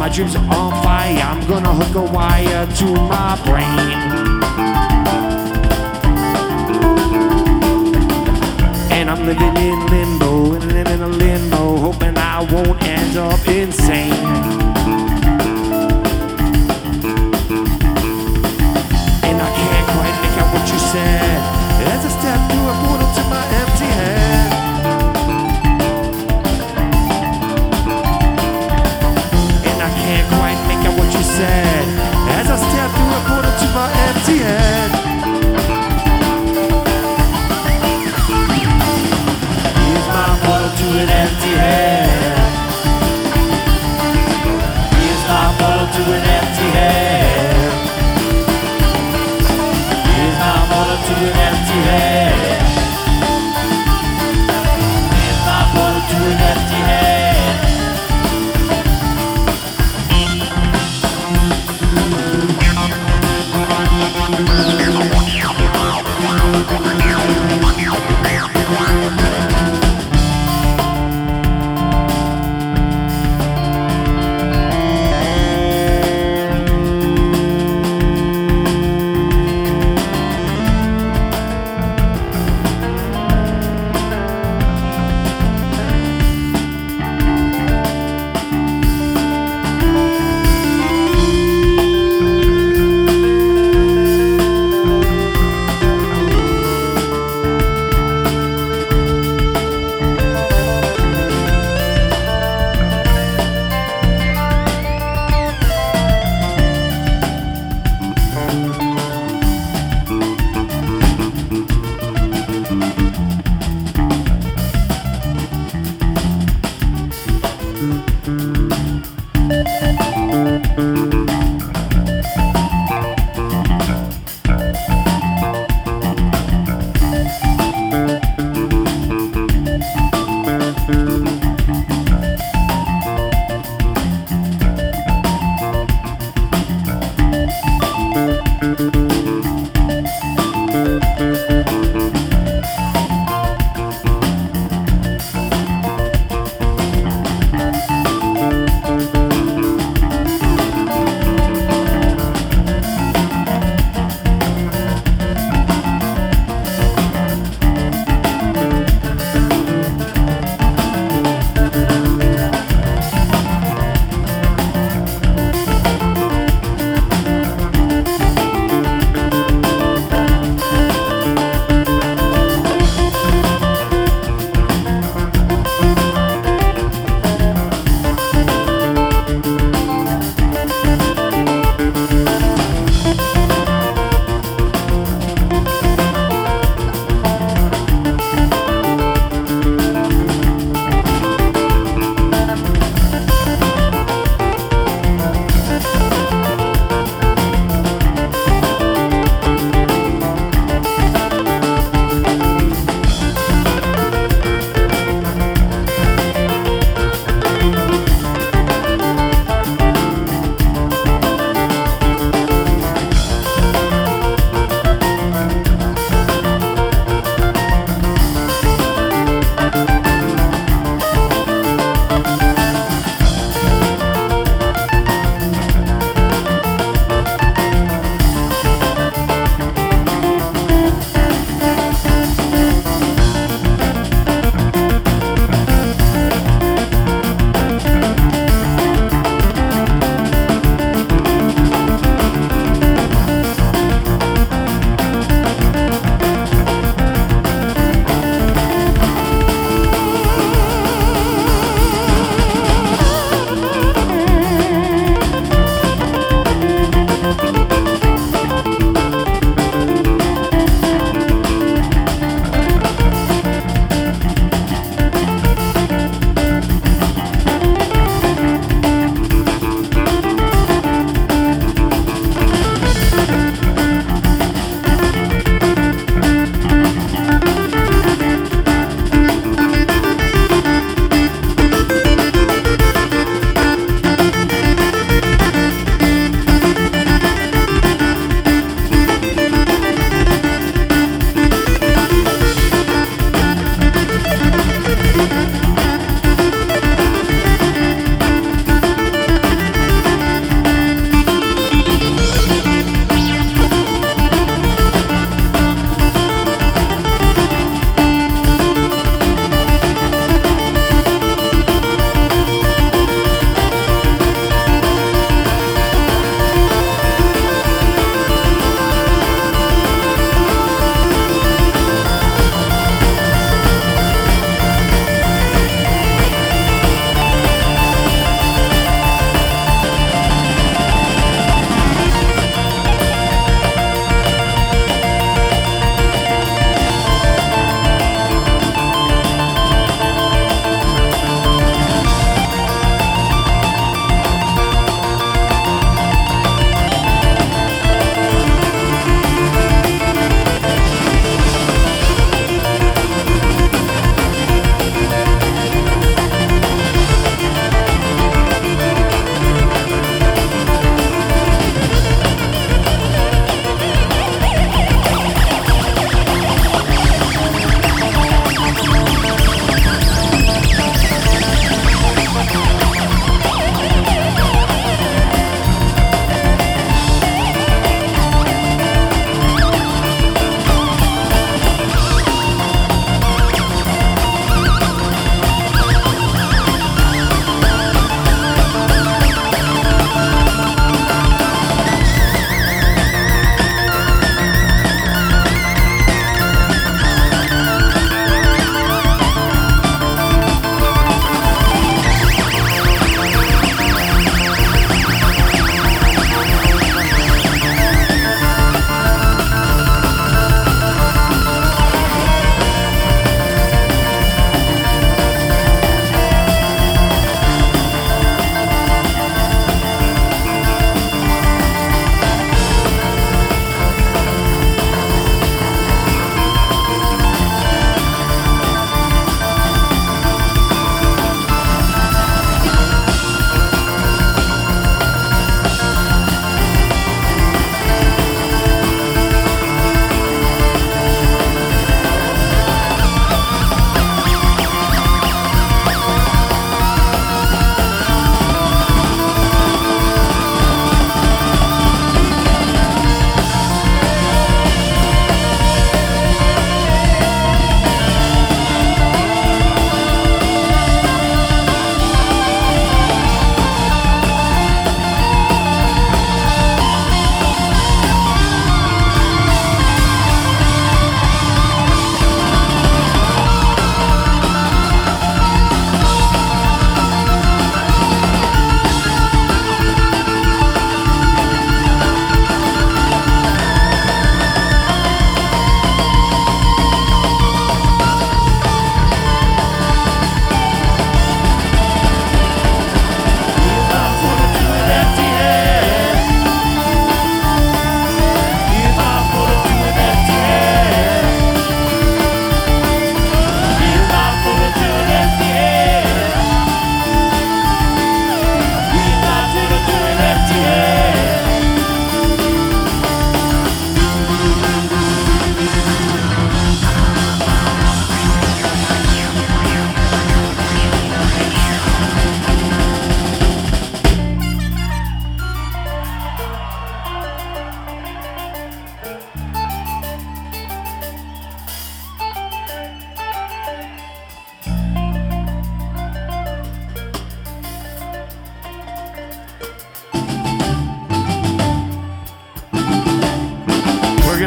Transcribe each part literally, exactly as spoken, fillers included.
my dreams are on fire. I'm gonna hook a wire to my brain. And I'm living in limbo, and living in a limbo, hoping I won't end up insane. And I can't quite make out what you said as I step through a portal to my empty head. And I can't quite make out what you said as I step through a portal to my empty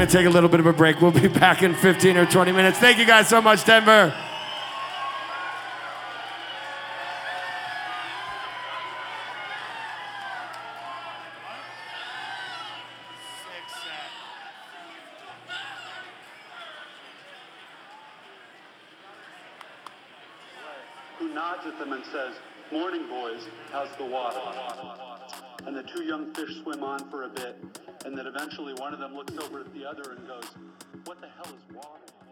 going to take a little bit of a break. We'll be back in fifteen or twenty minutes. Thank you guys so much, Denver. Who nods at them and says, "Morning, boys, how's the water?" And the two young fish swim on for a bit, and then eventually one of them looks over at the other and goes, "What the hell is water?"